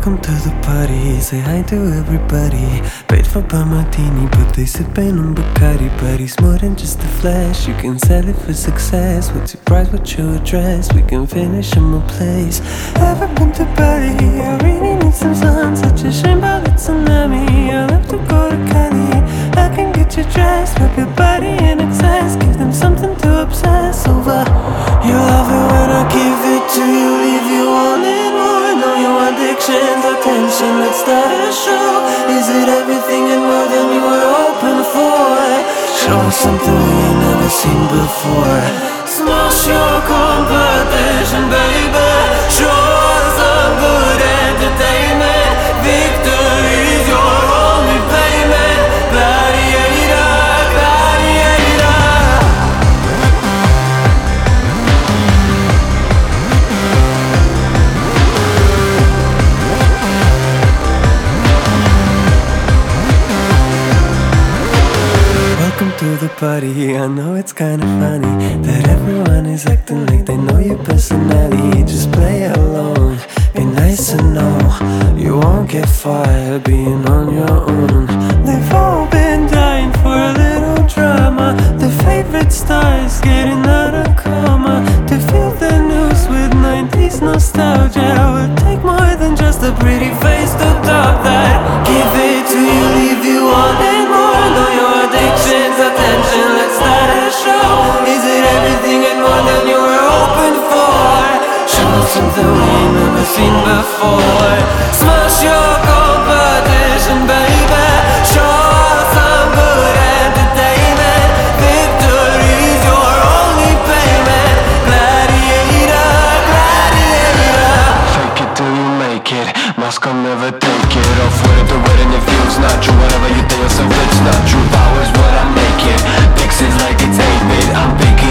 Welcome to the party, say hi to everybody. Paid for by martini, but they sippin' on Bacardi. But he's more than just a flash, you can sell it for success. What's your price, what's your address? We can finish in my place. Ever been to Bali? I really need some sun. Such a shame about the tsunami. I'll have to go to Cali. I can get you dressed, rub your body in excess. Give them something to obsess over. You love it when I give it to you, leave you wanting more. Know your addictions, attention, let's start a show. Is it everything and more than you were hoping for? Show us something we ain't never seen before. Smash your competition, baby. Show us some good entertainment. Victory's your only payment. Gladiator, gladiator. Welcome to the party, I know it's kinda funny that everyone is acting like they know your personality. Just play along, be nice and know you won't get fired being on your own. They've all been dying for a little drama. The favorite stars getting out of coma. To feel the news with 90s nostalgia will take more than just a pretty face to top that. Give it to you, leave you wanting more. Know your addictions, attention, let's start a show. Is it everything and more than you were hoping for? Show us something we ain't never seen before. Smash your competition, baby. Show us some good entertainment. Victory's your only payment. Gladiator, gladiator. Fake it till you make it. Mask will never take it off. Wear it to wear it if it's not true. Whatever you tell yourself it's not true. Power's what I make it. Fix it like it's 8-bit. I'm picking